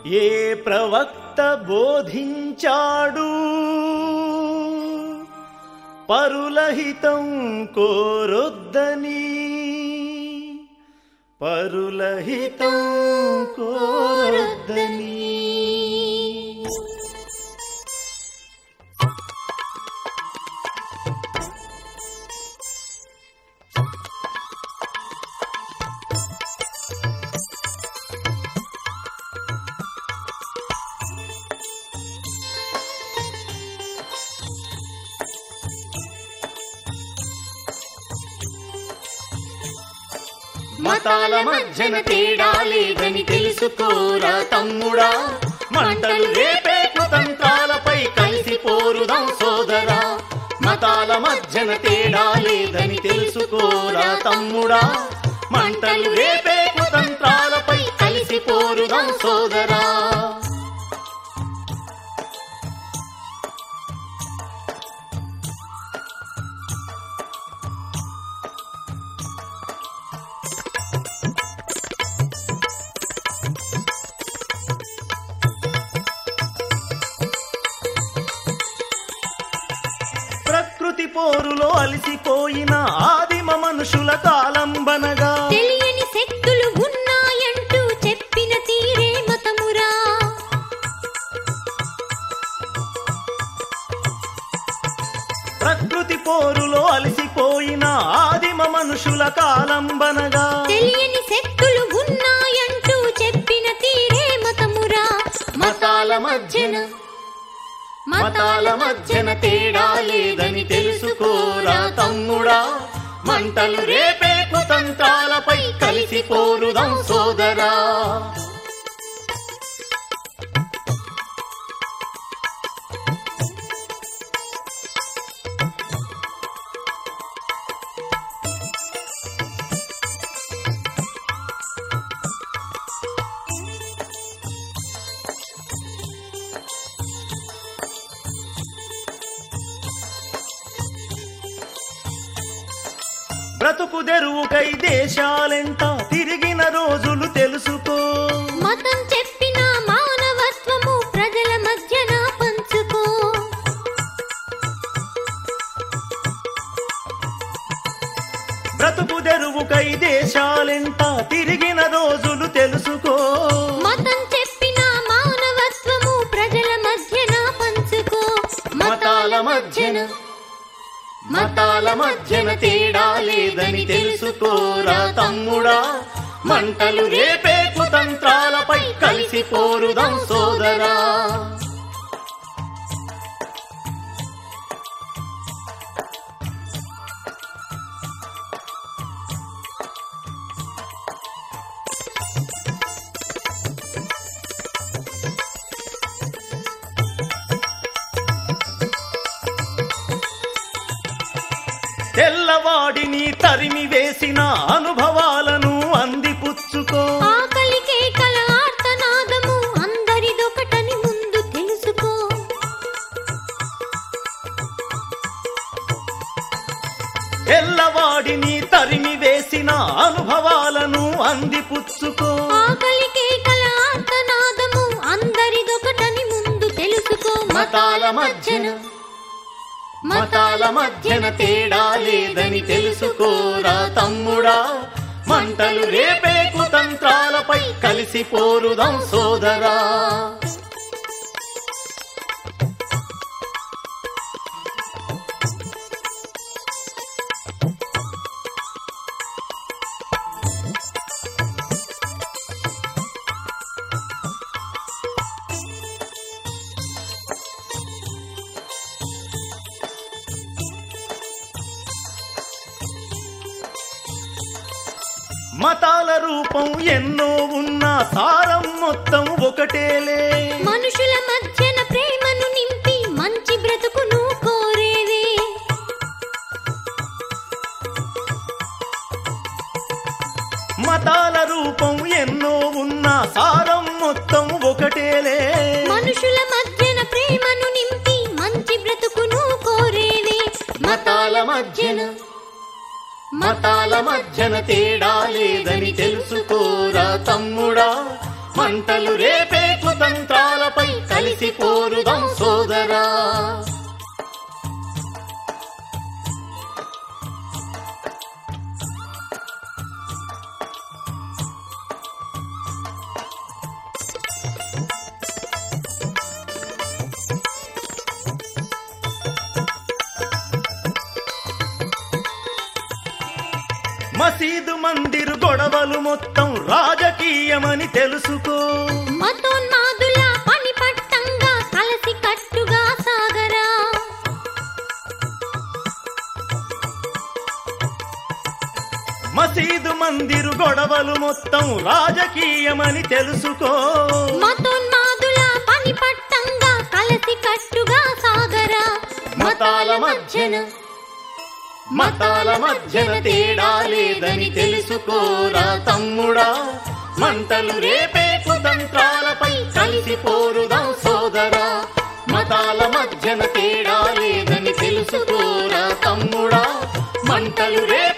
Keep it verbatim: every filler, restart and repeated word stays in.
ఏ ప్రవక్త బోధించాడు పరులహితం కోరొద్దని, పరులహితం కోరొద్దని. మతాల మధ్యన తేడా లేదని తెలుసుకోరా తమ్ముడా, మంటలు రేపే కుతంత్రాలపై కలిసి పోరుదాం సోదరా. మతాల మధ్యన తేడా లేదని తెలుసుకోరా తమ్ముడా, మంటలు రేపే కుతంత్రాలపై కలిసి పోరుదాం సోదరా. ప్రకృతి పోరులో అలసిపోయిన ఆదిమ మనుషుల కాలంబనగా తెలియని శక్తులు ఉన్నాయంటూ చెప్పిన తీరే మతమురా. ప్రకృతి పోరులో అలసిపోయిన ఆదిమ మనుషుల కాలంబనగా తెలియని శక్తులు ఉన్నాయంటూ చెప్పిన తీరే మతమురా. మతాల మధ్యన మతాల మధ్యన తేడా లేదని తెలుసుకోరా తమ్ముడా, మంటలు రేపే కుతంత్రాలపై కలిసి పోరుదాం సోదరా. బ్రతుకు తెరువుకై దేశాలెంట తిరిగిన రోజులు తెలుసుకో. మతం చెప్పిన మానవత్వము ప్రజల మధ్యన పంచుకో. బ్రతుకు తెరువుకై దేశాలెంట తిరిగిన రోజులు తెలుసుకో. మతం చెప్పిన మానవత్వము ప్రజల మధ్యన పంచుకో. మతాల మధ్యన మతాల మధ్యన తేడా లేదని తెలుసుకోరా తమ్ముడా, మంటలు రేపే కుతంత్రాలపై కలిసి పోరుదాం సోదరా. తెల్లవాడిని తరిమి వేసిన అనుభవాలను అందిపుచ్చుకో. ఆకలికే కల ఆర్తనాదము అందరిదొకటని ముందు తెలుసుకో. తెల్లవాడిని తరిమి వేసిన అనుభవాలను అందిపుచ్చుకో. ఆకలికే కల ఆర్తనాదము అందరిదొకటని ముందు తెలుసుకో. మతాల మధ్యన మతాల మధ్యన తేడా లేదని తెలుసుకోరా తమ్ముడా, మంటలు రేపే కుతంత్రాలపై కలిసి పోరుదాం సోదరా. మతాల రూపం ఎన్నో ఉన్నా సారం మొత్తం ఒకటేలే. మనుషుల మధ్యన ప్రేమను నింపి మంచి బ్రతుకును కోరేవే. మతాల రూపం ఎన్నో ఉన్నా సారం మొత్తం ఒకటేలే. మనుషుల మధ్యన ప్రేమను నింపి మంచి బ్రతుకును కోరేవే. మతాల మధ్యన మతాల మధ్యన తేడా లేదని తెలుసుకోరా తమ్ముడా, మంటలు రేపే కుత మసీదు మందిరు గొడవలు మొత్తం రాజకీయమని తెలుసుకో. మతోన్మాదుల పని పట్టంగా కలసి కట్టుగా సాగరా. మసీదు మందిరు గొడవలు మొత్తం రాజకీయమని తెలుసుకో. మతోన్మాదుల పని పట్టంగా కలసి కట్టుగా సాగరా. మతాల మధ్యన మతాల మధ్యన తేడా లేదని తెలుసుకోరా తమ్ముడా. మంటలు రేపే కుతంత్రాలపై కలిసి పోరుదాం సోదరా. మతాల మధ్యన తేడా లేదని తెలుసుకోరా తమ్ముడా. మంటలు రేపే